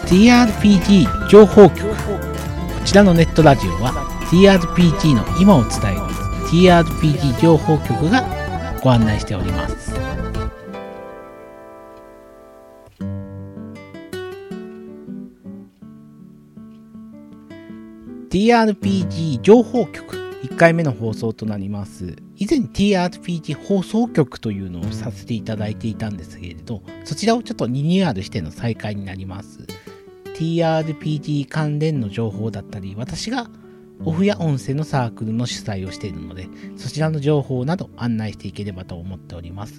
TRPG 情報局。こちらのネットラジオは TRPG の今を伝える TRPG 情報局がご案内しております。TRPG 情報局1回目の放送となります。以前 TRPG 放送局というのをさせていただいていたんですけれど、そちらをちょっとリニューアルしての再開になります。TRPG 関連の情報だったり、私がオフや音声のサークルの主催をしているので、そちらの情報など案内していければと思っております。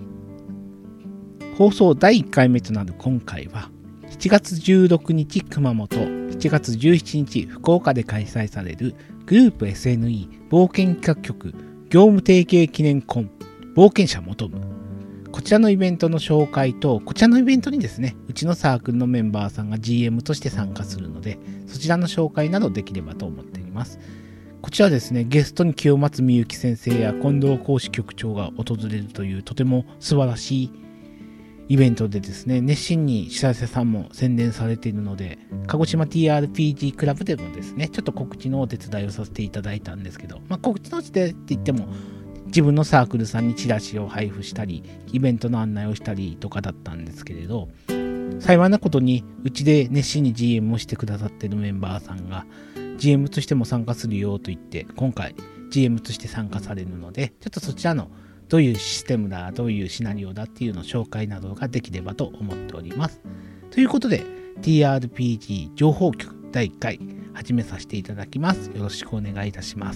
放送第1回目となる今回は、7月16日熊本、7月17日福岡で開催されるグループ SNE 冒険企画局業務提携記念コン冒険者求む、こちらのイベントの紹介と、こちらのイベントにですね、うちのサークルのメンバーさんが GM として参加するので、そちらの紹介などできればと思っています。こちらですね、ゲストに清松美幸先生や近藤講師局長が訪れるというとても素晴らしいイベントでですね、熱心に主催者さんも宣伝されているので、鹿児島 TRPG クラブでもですね、ちょっと告知のお手伝いをさせていただいたんですけど、告知のお手伝いって言っても、自分のサークルさんにチラシを配布したり、イベントの案内をしたりとかだったんですけれど、幸いなことに、うちで熱心に GM をしてくださっているメンバーさんが、GM としても参加するよと言って、今回 GM として参加されるので、ちょっとそちらのどういうシステムだ、どういうシナリオだっていうのを紹介などができればと思っております。ということで、TRPG 情報局第1回始めさせていただきます。よろしくお願いいたします。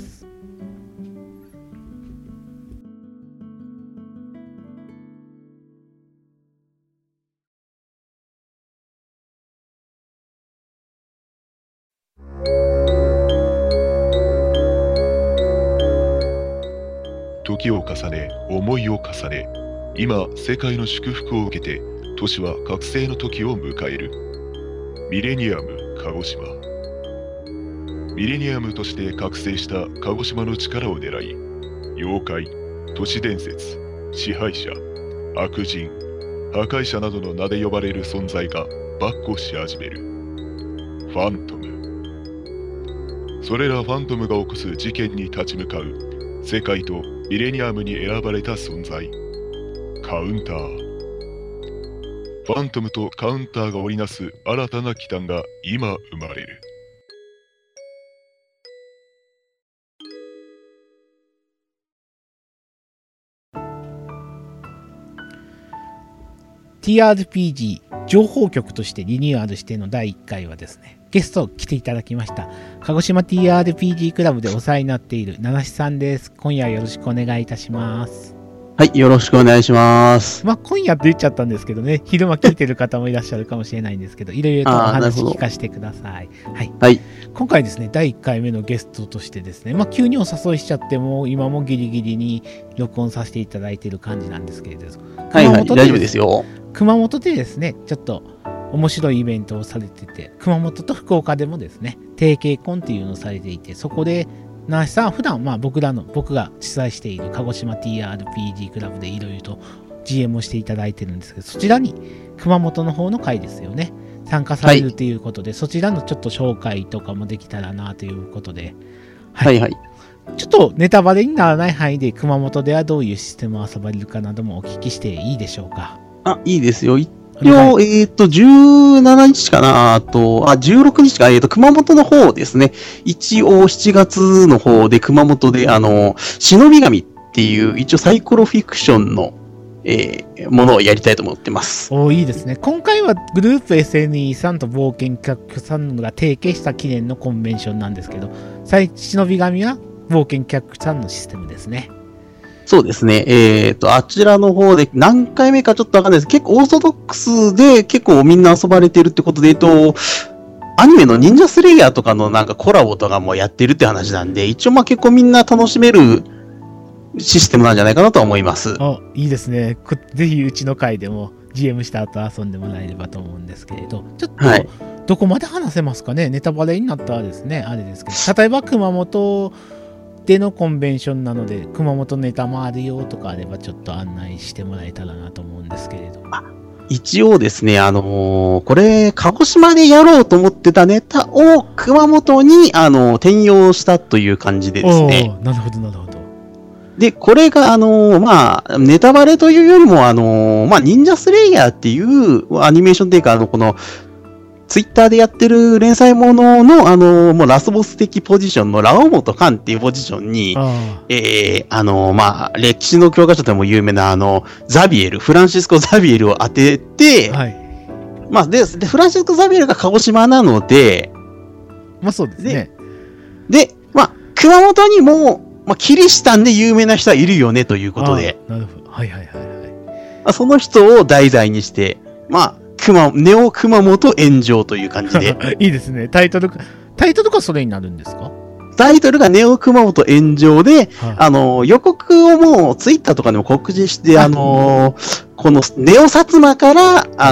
時を重ね、思いを重ね、今世界の祝福を受けて都市は覚醒の時を迎える。ミレニアム鹿児島。ミレニアムとして覚醒した鹿児島の力を狙い、妖怪、都市伝説、支配者、悪人、破壊者などの名で呼ばれる存在が跋扈し始める。ファントム。それらファントムが起こす事件に立ち向かう世界とミレニアムに選ばれた存在、カウンター。ファントムとカウンターが織りなす新たな機関が今生まれる。 TRPG 情報局としてリニューアルしての第1回はですね、ゲスト来ていただきました。鹿児島 TRPG クラブでお世話になっている七七さんです。今夜よろしくお願いいたします。 はい、よろしくお願いします。 今夜って言っちゃったんですけどね、昼間聞いてる方もいらっしゃるかもしれないんですけど、いろいろとお話聞かせてください。はい。今回ですね、第1回目のゲストとしてですね、急にお誘いしちゃっても、今もギリギリに録音させていただいている感じなんですけれど、 はい、大丈夫ですよ。 熊本でですね、ちょっと面白いイベントをされてて、熊本と福岡でもですね、提携コンっていうのをされていて、そこで、なしさん、普段僕が主催している鹿児島 TRPG クラブでいろいろと GM をしていただいてるんですけど、そちらに熊本の方の会ですよね、参加されるということで、そちらのちょっと紹介とかもできたらなということで、はい。ちょっとネタバレにならない範囲で熊本ではどういうシステムを遊ばれるかなどもお聞きしていいでしょうか。 いいですよ。一応、17日かな16日か、熊本の方ですね。一応、7月の方で熊本で、忍び神っていう、一応サイコロフィクションの、ものをやりたいと思ってます。 いいですね。今回はグループ SNE さんと冒険企画さんが提携した記念のコンベンションなんですけど、忍び神は冒険企画さんのシステムですね。 そうですね。あちらの方で何回目かちょっとわかんないです。結構オーソドックスで結構みんな遊ばれてるってことで、アニメの忍者スレイヤーとかのなんかコラボとかもやってるって話なんで、一応結構みんな楽しめるシステムなんじゃないかなと思います。 いいですね。ぜひうちの回でも GM した後遊んでもらえればと思うんですけれど、ちょっと、どこまで話せますかね。ネタバレになったらですね、あれですけど、例えば熊本でのコンベンションなので、熊本ネタもあるよとかあればちょっと案内してもらえたらなと思うんですけれど。 一応ですね、これ、鹿児島でやろうと思ってたネタを熊本に、転用したという感じでですね。 なるほど、なるほど。 で、これが、ネタバレというよりも、忍者スレイヤーっていうアニメーションっていうか、この、ツイッターでやってる連載ものの、もうラスボス的ポジションのラオモトカンっていうポジションに、歴史の教科書でも有名な、ザビエル、フランシスコ・ザビエルを当てて、 はい。 で、フランシスコ・ザビエルが鹿児島なので、 そうですね。 で、熊本にも、キリシタンで有名な人はいるよねということで、 なるほど。はいはいはいはい。 その人を題材にして、ネオ熊本炎上という感じで。 いいですね。タイトルがそれになるんですか？ タイトルがネオ熊本炎上で、予告をもうツイッターとかでも告示して、このネオ薩摩から、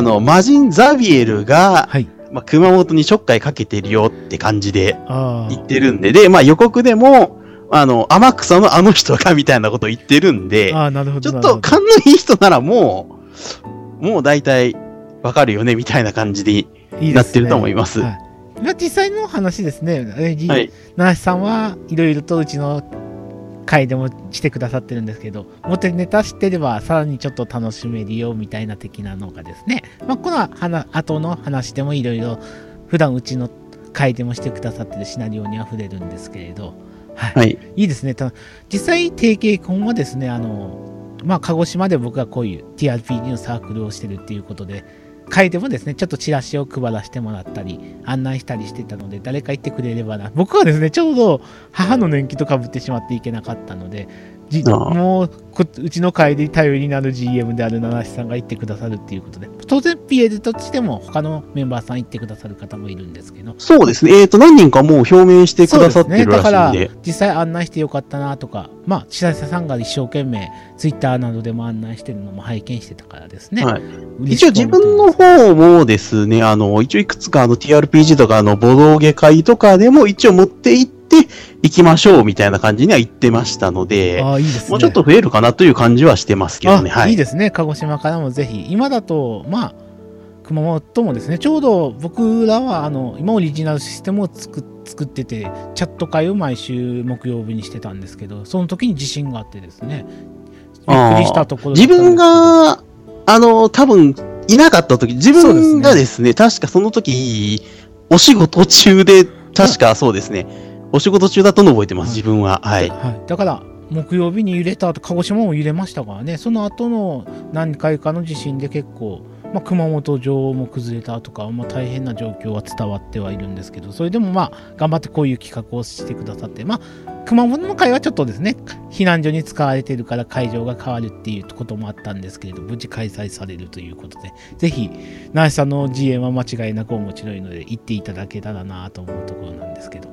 魔人ザビエルが、はい、熊本にちょっかいかけてるよって感じで言ってるんで、予告でも、天草のあの人がみたいなことを言ってるんで、 なるほどちょっと勘のいい人ならもう大体わかるよねみたいな感じでなってると思います。 実際の話ですね。七瀬さんはいろいろとうちの回でもしてくださってるんですけど、表ネタ知ってればさらにちょっと楽しめるよみたいな的なのがですね、この後の話でもいろいろ普段うちの回でもしてくださってるシナリオにあふれるんですけれど、はい、いいですね。実際定型婚はですね、鹿児島で僕がこういう TRPG のサークルをしてるっていうことで、会でもですね、ちょっとチラシを配らせてもらったり、案内したりしてたので、誰か行ってくれればな。僕はですね、ちょうど母の年季とかぶってしまっていけなかったので、もううちの会で頼りになる GM である七瀬さんが行ってくださるっていうことで、当然 PL としても他のメンバーさん行ってくださる方もいるんですけど。 そうですね。何人かもう表明してくださってるらしいんで。 だから実際案内してよかったなとか、白瀬さんが一生懸命 Twitter などでも案内してるのも拝見してたからですね。 一応自分の方もですね、一応いくつかTRPG とかボドゲ会とかでも一応持って行って行きましょうみたいな感じには言ってましたので、 いいですね、 もうちょっと増えるかなという感じはしてますけどね。 いいですね。鹿児島からもぜひ。今だと、熊本もですね、ちょうど僕らは今オリジナルシステムを作ってて、チャット会を毎週木曜日にしてたんですけど、その時に地震があってですね、びっくりしたところ自分が、多分いなかった時、自分がですね、確かその時、お仕事中で、確かそうですね、お仕事中だったのを覚えてます、自分は。 だから、木曜日に揺れた後、鹿児島も揺れましたからね、その後の何回かの地震で結構、熊本城も崩れたとか、大変な状況は伝わってはいるんですけど、それでも頑張ってこういう企画をしてくださって、熊本の会はちょっとですね、避難所に使われているから会場が変わるっていうこともあったんですけれど、無事開催されるということで、ぜひ、ナイスさんの GM は間違いなく面白いので、行っていただけたらなと思うところなんですけど、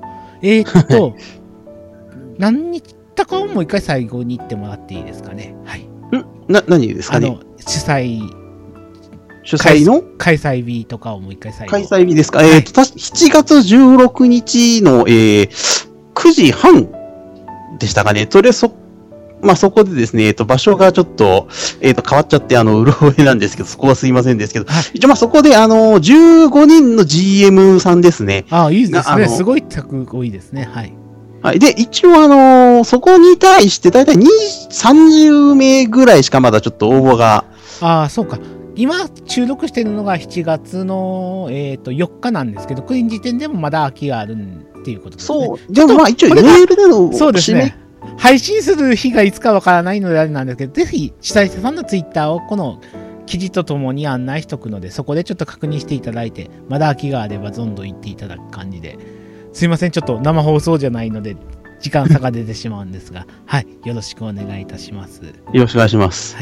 何日だかをもう一回最後に言ってもらっていいですかね。はい。 何ですかね。 主催の開催日とかをもう一回最後。 開催日ですか。7月16日の、9時半でしたかね。そこでですね、場所がちょっと、変わっちゃって、うろ覚えなんですけど、そこはすいませんですけど、一応そこで、15人の GM さんですね。 いいですね。すごい多いですね。はい。 はい。で、一応そこに対して、だいたい30名ぐらいしかまだちょっと応募が。 そうか。今、収録してるのが7月の、4日なんですけど、これ時点でもまだ空きがあるっていうことですね。 そう。でも一応メールでのそうですね。配信する日がいつかわからないのであれなんですけど、ぜひ、主催者さんのツイッターをこの記事とともに案内しておくので、そこでちょっと確認していただいて、まだ空きがあればどんどん行っていただく感じで。すいません、ちょっと生放送じゃないので、時間差が出てしまうんですが、はい、よろしくお願いいたします。 よろしくお願いします。 はい。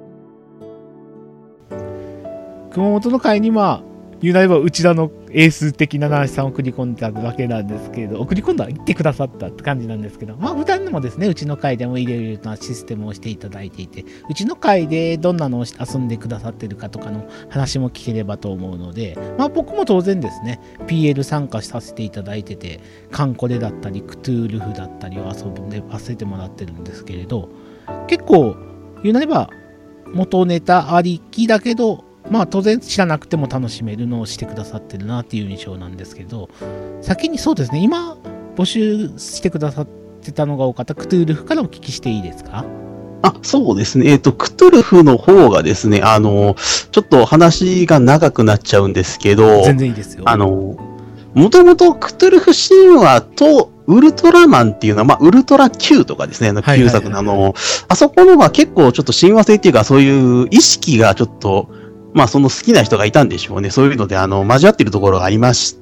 熊本の会に言うなればうちらのエース的な七瀬さんを送り込んだわけなんですけれど、送り込んだら行ってくださったって感じなんですけど、普段でもですね、うちの会でもいろいろなシステムをしていただいていて、うちの会でどんなのを遊んでくださってるかとかの話も聞ければと思うので、僕も当然ですね、PL 参加させていただいてて、カンコレだったり、クトゥールフだったりを遊んでさせてもらってるんですけれど、結構、言うなれば、元ネタありきだけど、 まあ当然知らなくても楽しめるのをしてくださってるなっていう印象なんですけど、先にそうですね、今募集してくださってたのが多かったクトゥールフからお聞きしていいですか？ そうですね。クトゥルフの方がですね、ちょっと話が長くなっちゃうんですけど、 全然いいですよ。 もともとクトゥルフ神話とウルトラマンっていうのは、まあ、ウルトラ Q とかですね、旧作のあそこのは結構ちょっと親和性っていうか、そういう意識がちょっと、まあ、その好きな人がいたんでしょうね。そういうので、交わってるところがありまして。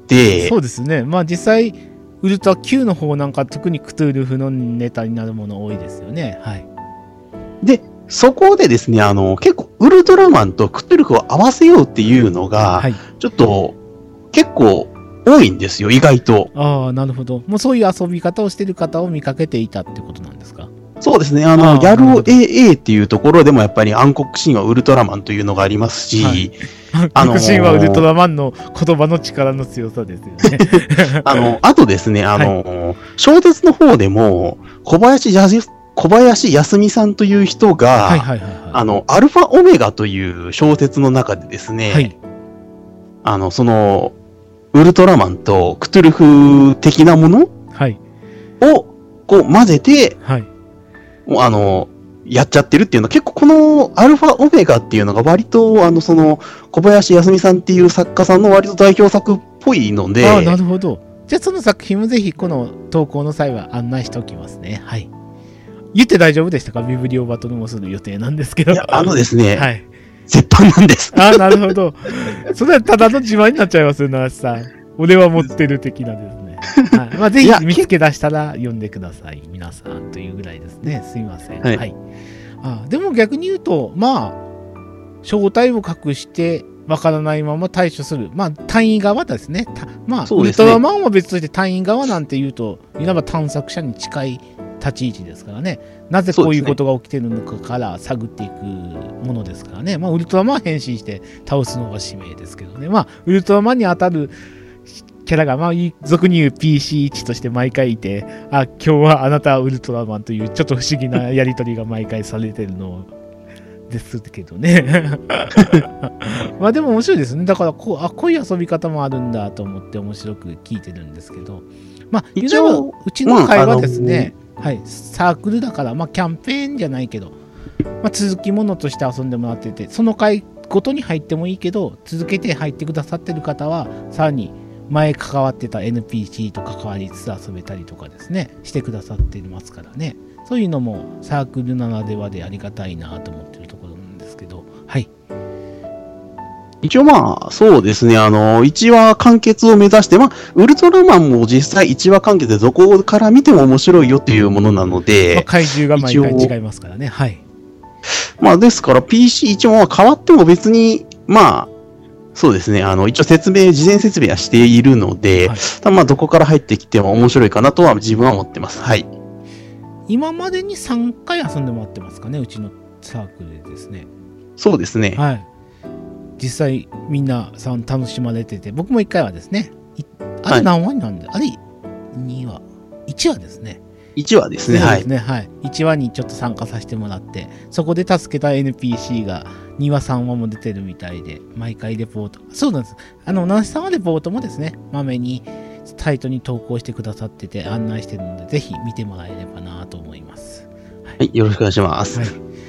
そうですね。まあ、実際、ウルトラ Q の方なんか特にクトゥルフのネタになるもの多いですよね。はい。 で、そこでですね、結構ウルトラマンとクトゥルフを合わせようっていうのが、はい、ちょっと、結構、多いんですよ、意外と。 ああ、なるほど。もうそういう遊び方をしてる方を見かけていたってことなんですか？ そうですね。ギャル AA っていうところでもやっぱり暗黒神話ウルトラマンというのがありますし、はい、 暗黒神話ウルトラマンの言葉の力の強さですよね。 あとですね、小説の方でも、小林康美さんという人が、アルファオメガという小説の中でですね、はい、その、ウルトラマンとクトゥルフ的なもの、はい、をこう混ぜて、はい、やっちゃってるっていうのは結構このアルファオメガっていうのが割とその小林康美さんっていう作家さんの割と代表作っぽいので。 ああ、なるほど。じゃあその作品もぜひこの投稿の際は案内しておきますね。はい。言って大丈夫でしたか？ビブリオバトルもする予定なんですけど。いや、 ですね。はい。絶版なんです。 ああ、なるほど。それはただの自慢になっちゃいますよ、奈良さん。俺は持ってる的なですね。はい。まあ、ぜひ見つけ出したら読んでください。皆さんというぐらいですね。すいません。はい。でも逆に言うと、まあ、正体を隠してわからないまま対処する。まあ、単位側ですね。まあ、ウルトラマンは別として単位側なんて言うと、いわば探索者に近い立ち位置ですからね。なぜこういうことが起きてるのかから探っていくものですからね。まあ、ウルトラマンは変身して倒すのが使命ですけどね。まあ、ウルトラマンに当たるキャラが、まあ、俗に言う PC1 として毎回いて、今日はあなたはウルトラマンというちょっと不思議なやりとりが毎回されてるのですけどね。まあでも面白いですね。だからこういう遊び方もあるんだと思って面白く聞いてるんですけど、まあ、一応うちの会はですね、はい、サークルだから、まあ、キャンペーンじゃないけど、まあ、続きものとして遊んでもらってて、その会ごとに入ってもいいけど、続けて入ってくださってる方は、さらに前関わってた NPC と関わりつつ遊べたりとかですね、してくださってますからね。そういうのもサークルならではでありがたいなと思ってるところなんですけど、はい。 一応まあ、そうですね、1話完結を目指して、まあ、ウルトラマンも実際1話完結でどこから見ても面白いよっていうものなので。 まあ、怪獣が毎回違いますからね。はい。 まあ、ですから PC 一応変わっても別に、まあ、そうですね、一応事前説明はしているので、はい、まあ、どこから入ってきても面白いかなとは自分は思ってます。はい。 今までに3回遊んでもらってますかね、うちのサークルでですね。 そうですね。 はい。実際みんなさん楽しまれてて、僕も1回はですね、あれ何話になるんで、はい、あれ2話、1話ですね。 1話ですね。 そうですね、はい。1話にちょっと参加させてもらって、そこで助けた NPC が2話3話も出てるみたいで、毎回レポート。そうなんです。ナナシさんはレポートもですね、まめにサイトに投稿してくださってて案内してるので、ぜひ見てもらえればなと思います。 はい、よろしくお願いします。はい。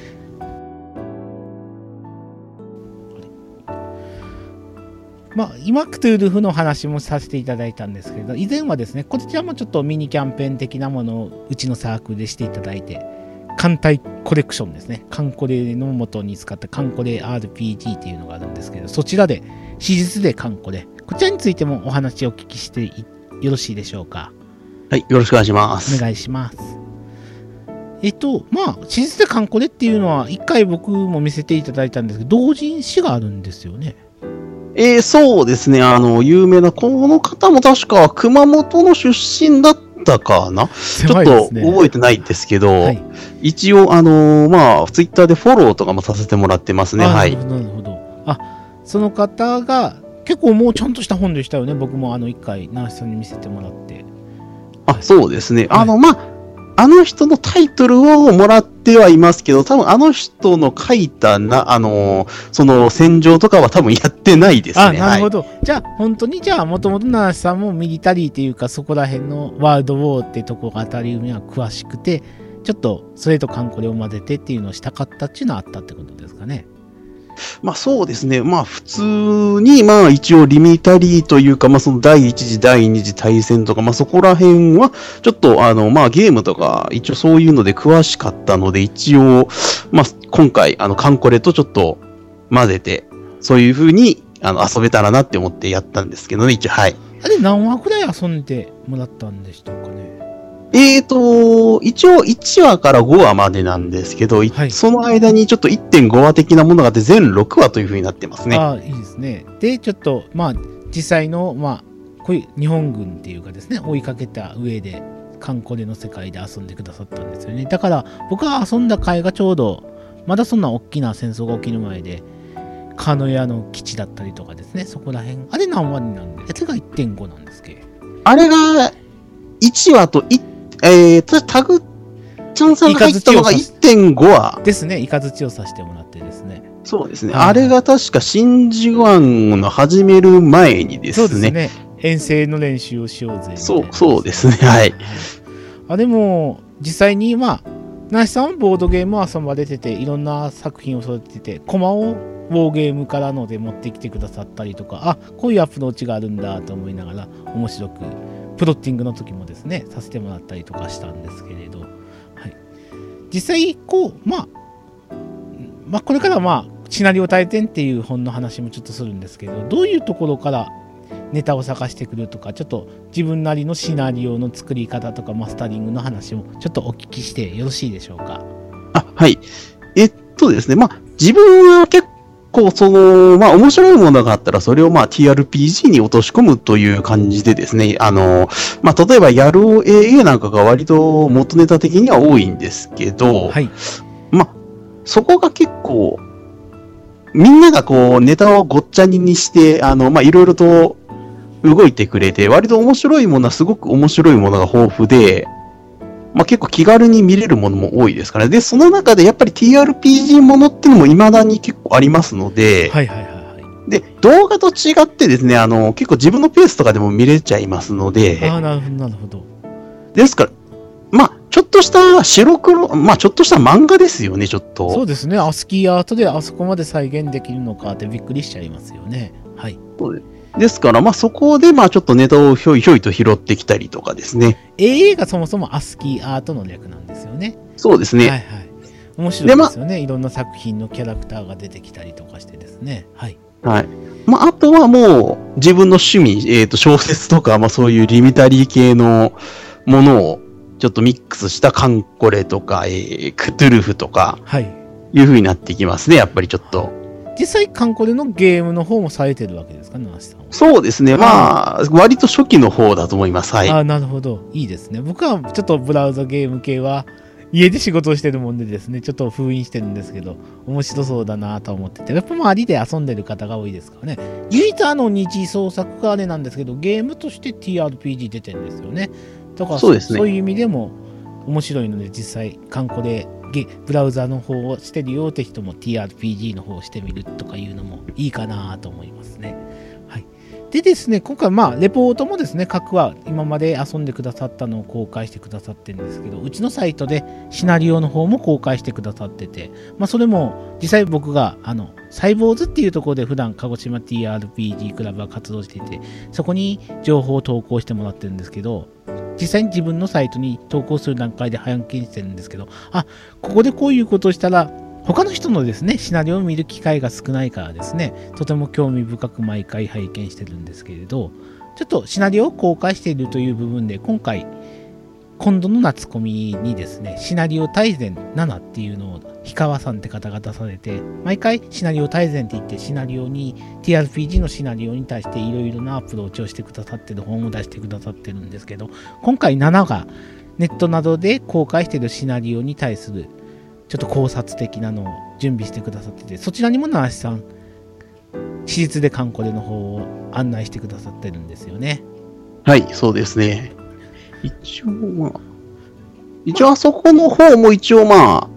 まあ、今、クトゥルフの話もさせていただいたんですけれど、以前はですね、こちらもちょっとミニキャンペーン的なものをうちのサークルでしていただいて、艦隊コレクションですね、カンコレの元に使ったカンコレ RPG っていうのがあるんですけど、そちらで、史実でカンコレ、こちらについてもお話をお聞きしてよろしいでしょうか。 はい、よろしくお願いします。 お願いします。まあ、史実でカンコレっていうのは、一回僕も見せていただいたんですけど、同人誌があるんですよね。 そうですね。有名な、この方も確か熊本の出身だったかな、ちょっと覚えてないんですけど、はい、一応、まあ、ツイッターでフォローとかもさせてもらってますね。はい。 なるほど。その方が、結構もうちゃんとした本でしたよね。僕も一回、ナースさんに見せてもらって。 そうですね。はい、まあ、あの人のタイトルをもらっってはいますけど、多分あの人の書いたその戦場とかは多分やってないですね。 なるほど。じゃあ、本当にもともと七瀬さんもミリタリーっていうか、そこら辺のワールドウォーってとこが当たりには詳しくて、ちょっとそれとカンコレを混ぜてっていうのをしたかったっていうのはあったってことですかね。 まあそうですね。まあ普通に、まあ一応リミタリーというか、まあその第一次、第二次大戦とか、まあそこら辺は、ちょっとまあゲームとか、一応そういうので詳しかったので、一応、まあ今回、カンコレとちょっと混ぜて、そういう風に、遊べたらなって思ってやったんですけどね、一応、はい。 あれ何話くらい遊んでもらったんでしたかね。 一応1話から5話までなんですけど、はい、その間にちょっと 1.5 話的なものがあって全6話という風になってますね。 ああ、いいですね。で、ちょっと、まあ、実際の、まあ、こういう日本軍っていうかですね、追いかけた上で、カンコレの世界で遊んでくださったんですよね。だから、僕が遊んだ回がちょうど、まだそんな大きな戦争が起きる前で、カノヤの基地だったりとかですね、そこら辺。あれ何話になるんで、あれが 1.5 なんですけど。 あれが1話とタグちゃんさんが入ったのが 1.5 話。 ですね、イカズチをさせてもらってですね。 そうですね。あれが確か真珠湾の始める前にですね。そうですね。 遠征の練習をしようぜ、ね。 そうですね。はい。 あ、でも、実際に、まあ、ナシさんはボードゲームを遊ばれてて、いろんな作品を育ててて、コマをウォーゲームからので持ってきてくださったりとか、あ、こういうアプローチがあるんだと思いながら、面白く、プロッティングの時もですね、させてもらったりとかしたんですけれど、はい、実際、こう、まあ、これからまあ、シナリオ体験っていう本の話もちょっとするんですけど、どういうところからネタを探してくるとか、ちょっと自分なりのシナリオの作り方とかマスタリングの話もちょっとお聞きしてよろしいでしょうか。 はい。ですね、まあ、自分は結構まあ面白いものがあったらそれをまあ TRPG に落とし込むという感じでですね、まあ例えばやろう AA なんかが割と元ネタ的には多いんですけど、 はい、 まあそこが結構みんながこうネタをごっちゃにして、まあいろいろと動いてくれて、割と面白いものはすごく面白いものが豊富で、まあ結構気軽に見れるものも多いですからね。で、その中でやっぱり TRPG ものっていうのも未だに結構ありますので、 はいはいはいはい。 で、動画と違ってですね、結構自分のペースとかでも見れちゃいますので、 ああ、なるほど、なるほど。 ですから、まあ、ちょっとした白黒、まあ、ちょっとした漫画ですよね、ちょっと。 そうですね、アスキーアートであそこまで再現できるのかってびっくりしちゃいますよね。はい。 そうですから、まあ、そこで、まあ、ちょっとネタをひょいひょいと拾ってきたりとかですね。 AA がそもそもアスキーアートの略なんですよね。 そうですね。 はいはい。面白いですよね。いろんな作品のキャラクターが出てきたりとかしてですね。はい。 はい。まあ、あとはもう、自分の趣味、小説とか、まあ、そういうリミタリー系のものを、ちょっとミックスしたカンコレとか、クトゥルフとか、 はい。 いう風になってきますね、やっぱりちょっと。 実際、カンコレのゲームの方もされてるわけですかね、ナシさんは。 そうですね。まあ、割と初期の方だと思います。はい。 ああ、なるほど。いいですね。僕はちょっとブラウザゲーム系は、家で仕事をしてるもんでですね、ちょっと封印してるんですけど、面白そうだなと思ってて、やっぱ周りで遊んでる方が多いですからね。唯一二次創作があれなんですけど、ゲームとして TRPG 出てるんですよね。だからそういう意味でも面白いので、実際、カンコレブラウザの方をしてるよって人も TRPG の方をしてみるとかいうのもいいかなと思いますね。はい。でですね、今回レポートもですね、各話今まで遊んでくださったのを公開してくださってるんですけど、うちのサイトでシナリオの方も公開してくださってて、それも実際僕がサイボーズっていうところで普段鹿児島 TRPG クラブは活動していて、そこに情報を投稿してもらってるんですけど、実際に自分のサイトに投稿する段階で早見してるんですけど、ここでこういうことをしたら、他の人のですね、シナリオを見る機会が少ないからですね、とても興味深く毎回拝見してるんですけれど、ちょっとシナリオを公開しているという部分で、今度の夏コミにですね、シナリオ大全7っていうのを氷川さんって方が出されて、毎回シナリオ大全って言って、シナリオに TRPG のシナリオに対していろいろなアプローチをしてくださってる本を出してくださってるんですけど、今回7がネットなどで公開しているシナリオに対するちょっと考察的なのを準備してくださってて、そちらにもナーシさん、私立でカンコレの方を案内してくださってるんですよね。 はい、そうですね。一応あそこの方も一応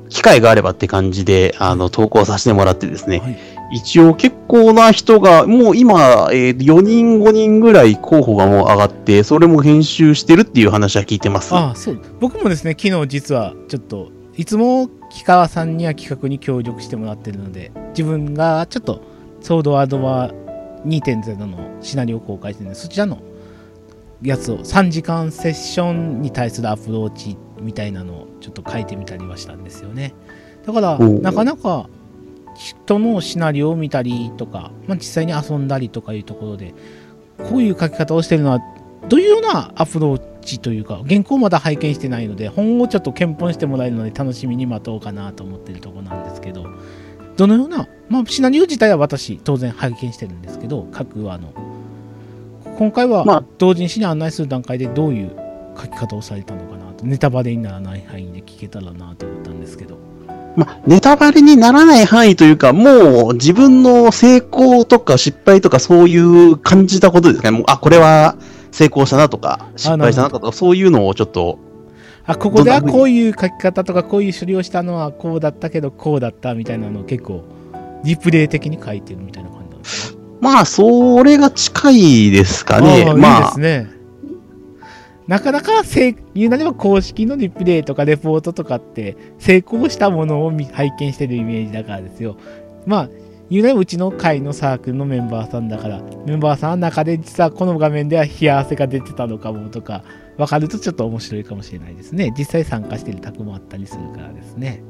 機会があればって感じで、投稿させてもらってですね、 はい、 一応結構な人が、もう今、4人、5人ぐらい候補がもう上がって、それも編集してるっていう話は聞いてます。 ああ、そう。僕もですね、昨日実はちょっと、いつも木川さんには企画に協力してもらってるので、自分がちょっとソードアドバー 2.0 のシナリオを公開してるので、そちらのやつを3時間セッションに対するアプローチみたいなのをちょっと書いてみたりはしたんですよね。だからなかなか人のシナリオを見たりとか、まあ、実際に遊んだりとかいうところでこういう書き方をしてるのはどういうようなアプローチというか、原稿まだ拝見してないので本をちょっと検本してもらえるので楽しみに待とうかなと思ってるところなんですけど、どのような、まあ、シナリオ自体は私当然拝見してるんですけど、各話の今回は同人誌に案内する段階でどういう書き方をされたのかなと、ネタバレにならない範囲で聞けたらなと思ったんですけど。 ネタバレにならない範囲というか、もう自分の成功とか失敗とかそういう感じたことですかね。もうこれは成功したなとか、失敗したなとか、そういうのをちょっと。 ここではこういう書き方とか、こういう処理をしたのはこうだったけど、こうだったみたいなのを結構、リプレイ的に書いてるみたいな感じなんですか？ まあ、それが近いですかね。 まあ、いいですね。なかなか言うなれば公式のリプレイとかレポートとかって成功したものを拝見してるイメージだからですよ。まあ、言うなればうちの会のサークルのメンバーさんだから、メンバーさんの中で実はこの画面では冷や汗が出てたのかもとか、分かるとちょっと面白いかもしれないですね。実際参加してるタクもあったりするからですね。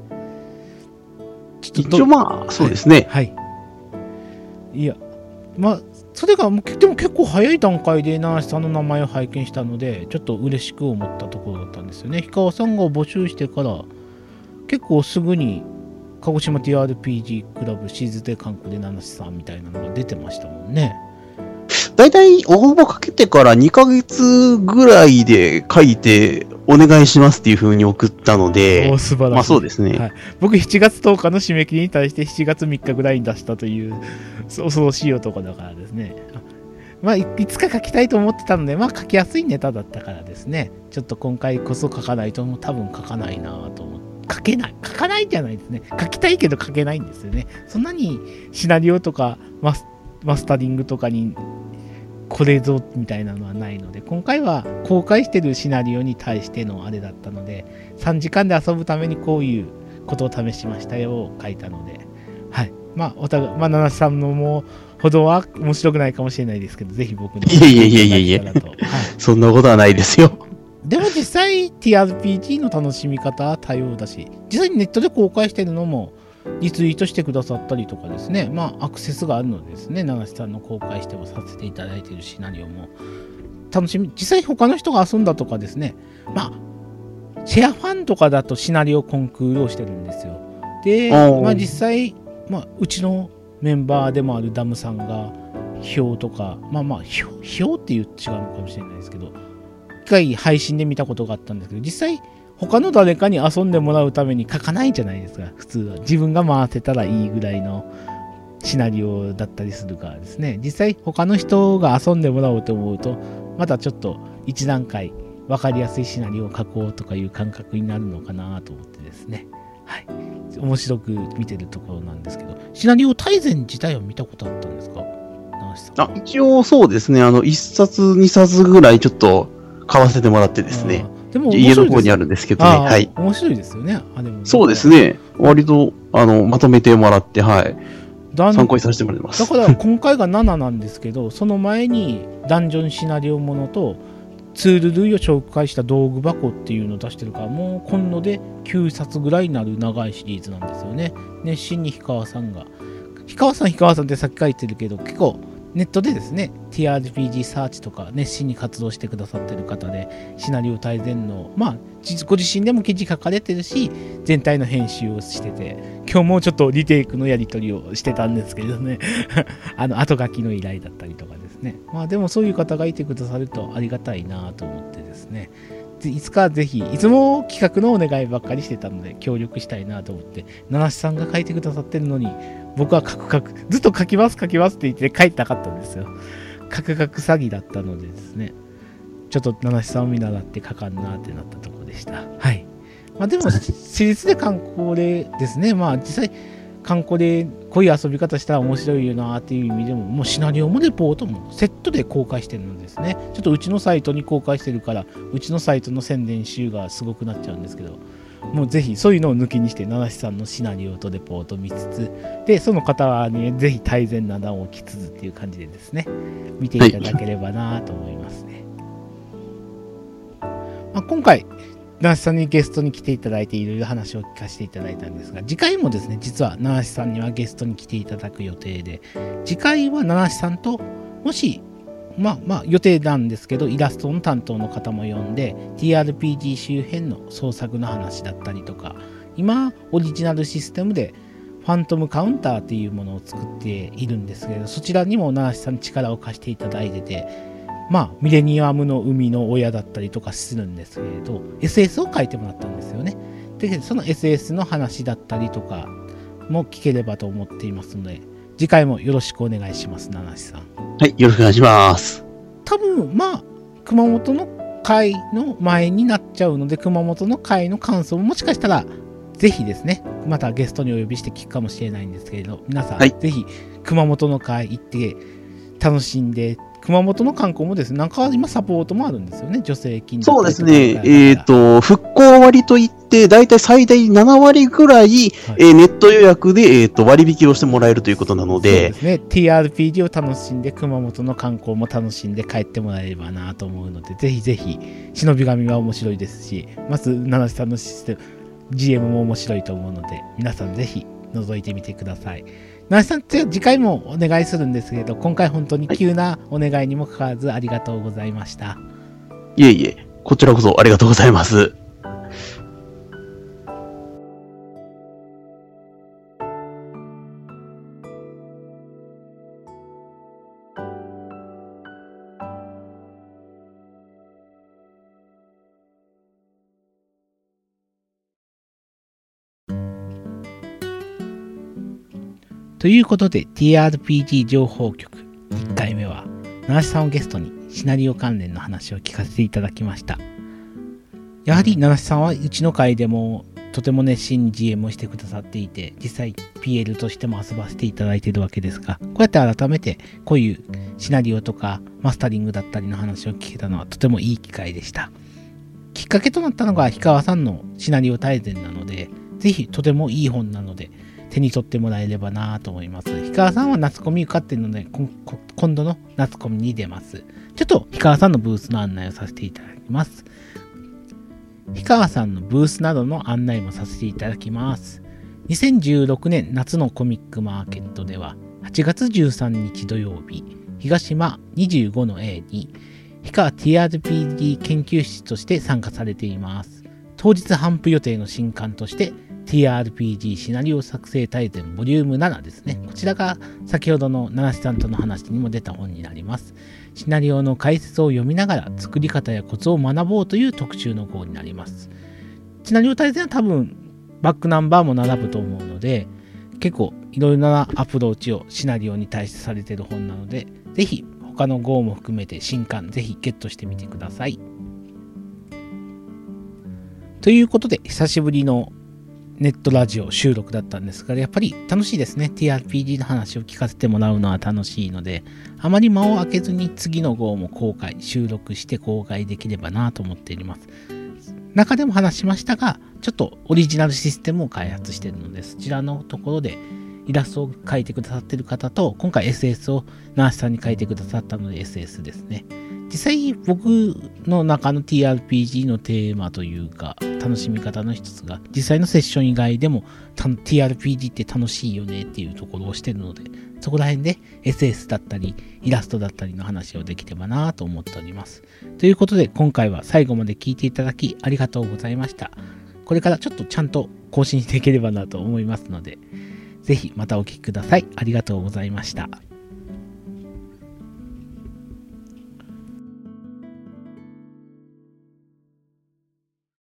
一応まあ、そうですね。 はい。いや、まあ、それがでも結構早い段階で七瀬さんの名前を拝見したので、ちょっと嬉しく思ったところだったんですよね。氷川さんが募集してから結構すぐに鹿児島 TRPG クラブシーズで観光で七瀬さんみたいなのが出てましたもんね。 だいたい応募かけてから2ヶ月ぐらいで書いてお願いしますっていう風に送ったので、 素晴らしい。 まあそうですね。 はい、僕7月10日の締め切りに対して7月3日ぐらいに出したという恐ろしい男だからですね。まあいつか書きたいと思ってたので、まあ書きやすいネタだったからですね。ちょっと今回こそ書かないと多分書かないなと思って。書かないじゃないですね。書きたいけど書けないんですよね。そんなにシナリオとかマスタリングとかにこれぞみたいなのはないので、今回は公開してるシナリオに対してのあれだったので、3時間で遊ぶためにこういうことを試しましたよを書いたので、はい。まあ、七瀬さんのもほどは面白くないかもしれないですけど、ぜひ僕の。 いや、そんなことはないですよ。 でも実際 TRPG の楽しみ方は多様だし、実際にネットで公開してるのもリツイートしてくださったりとかですね、まあアクセスがあるのでですね、七瀬さんの公開してもさせていただいているシナリオも楽しみ、実際他の人が遊んだとかですね、まあシェアファンとかだとシナリオコンクールをしてるんですよ。で、まあ実際、まあうちのメンバーでもあるダムさんが表とか、表って言って違うのかもしれないですけど、一回配信で見たことがあったんですけど、実際他の誰かに遊んでもらうために書かないじゃないですか、普通は。自分が回せたらいいぐらいのシナリオだったりするからですね。実際他の人が遊んでもらおうと思うと、またちょっと一段階分かりやすいシナリオを書こうとかいう感覚になるのかなと思ってですね。はい。面白く見てるところなんですけど、シナリオ大全自体は見たことあったんですか？ 一応そうですね、1冊2冊ぐらいちょっと買わせてもらってですね。 でも家の方にあるんですけどね。はい。 面白いですよね。でもそうですね。割と、まとめてもらって、はい。参考にさせてもらいます。 だから今回が7なんですけど、その前にダンジョンシナリオものとツール類を紹介した道具箱っていうのを出してるから、もう今度で9冊ぐらいになる長いシリーズなんですよね。熱心に氷川さんってさっき書いてるけど、結構ネットでですね、TRPG サーチとか熱心に活動してくださってる方で、シナリオ大全の、まあ、ご自身でも記事書かれてるし、全体の編集をしてて、今日もちょっとリテイクのやり取りをしてたんですけどね、後書きの依頼だったりとかですね。まあでもそういう方がいてくださるとありがたいなと思ってですね、いつかぜひ、いつも企画のお願いばっかりしてたので、協力したいなと思って、七瀬さんが書いてくださってるのに、僕はずっと書きますって言って書いてなかったんですよ。書く詐欺だったのでですね、ちょっと七瀬さんを見習って書かんなってなったところでした。はい。 まあでも私立で観光でですね、まあ実際観光でこういう遊び方したら面白いよなっていう意味でも、もうシナリオもレポートもセットで公開してるんですね。ちょっとうちのサイトに公開してるから、うちのサイトの宣伝集がすごくなっちゃうんですけど、もうぜひそういうのを抜きにして、七七さんのシナリオとレポートを見つつ、で、その方はね、ぜひ大前な談をきつつっていう感じでですね、見ていただければなと思いますね。まあ、今回、七七さんにゲストに来ていただいて、いろいろ話を聞かせていただいたんですが、次回もですね、実は七七さんにはゲストに来ていただく予定で、次回は七七さんと、もし、まあ予定なんですけど、イラストの担当の方も呼んで TRPG 周辺の創作の話だったりとか、今オリジナルシステムでファントムカウンターっていうものを作っているんですけど、そちらにも七七さん力を貸していただいてて、まあミレニアムの生みの親だったりとかするんですけれど、 SS を書いてもらったんですよね。でその SS の話だったりとかも聞ければと思っていますので、次回もよろしくお願いします。七七さん、 はい、よろしくお願いします。 多分まあ熊本の会の前になっちゃうので、熊本の会の感想ももしかしたらぜひですね、またゲストにお呼びして聞くかもしれないんですけれど、皆さん、 はい、 ぜひ熊本の会行って楽しんで、熊本の観光もですね、なんか今サポートもあるんですよね、助成金。 そうですね、復興割といって、だいたい最大7割ぐらい、はい、ネット予約で、割引をしてもらえるということなので、 そうですね、TRPG を楽しんで、熊本の観光も楽しんで帰ってもらえればなと思うので、ぜひぜひ、忍び神は面白いですし、まず、七七さんのシステム、GM も面白いと思うので、皆さんぜひ覗いてみてください。七七さん、次回もお願いするんですけれど、今回本当に急なお願いにもかかわらずありがとうございました。 いえいえ、こちらこそありがとうございます。 ということで TRPG 情報局1回目は七七さんをゲストにシナリオ関連の話を聞かせていただきました。やはり七七さんはうちの会でもとても熱心に GM をしてくださっていて、実際 PL としても遊ばせていただいているわけですが、こうやって改めてこういうシナリオとかマスタリングだったりの話を聞けたのはとてもいい機会でした。きっかけとなったのが氷川さんのシナリオ大全なので、ぜひとてもいい本なので手に取ってもらえればなと思います。氷川さんは夏コミ受かっているので、今度の夏コミに出ます。ちょっと氷川さんのブースの案内をさせていただきます。氷川さんのブースなどの案内もさせていただきます。2016年夏のコミックマーケットでは、8月13日土曜日、東間 25-A に氷川 TRPG 研究室として参加されています。当日頒布予定の新刊として、TRPG シナリオ作成大全ボリューム7ですね。こちらが先ほどの七七さんとの話にも出た本になります。シナリオの解説を読みながら作り方やコツを学ぼうという特集の号になります。シナリオ大全は多分バックナンバーも並ぶと思うので、結構いろいろなアプローチをシナリオに対してされている本なので、ぜひ他の号も含めて新刊ぜひゲットしてみてください。ということで久しぶりのネットラジオ収録だったんですが、やっぱり楽しいですね。TRPG の話を聞かせてもらうのは楽しいので、あまり間を空けずに次の号も収録して公開できればなと思っております。中でも話しましたが、ちょっとオリジナルシステムを開発しているので、そちらのところでイラストを描いてくださっている方と、今回 SS をナースさんに描いてくださったので SS ですね。実際僕の中の TRPG のテーマというか楽しみ方の一つが、実際のセッション以外でもTRPG って楽しいよねっていうところをしてるので、そこら辺で SS だったりイラストだったりの話をできればなと思っております。ということで今回は最後まで聞いていただきありがとうございました。これからちょっとちゃんと更新していければなと思いますので、ぜひまたお聞きください。ありがとうございました。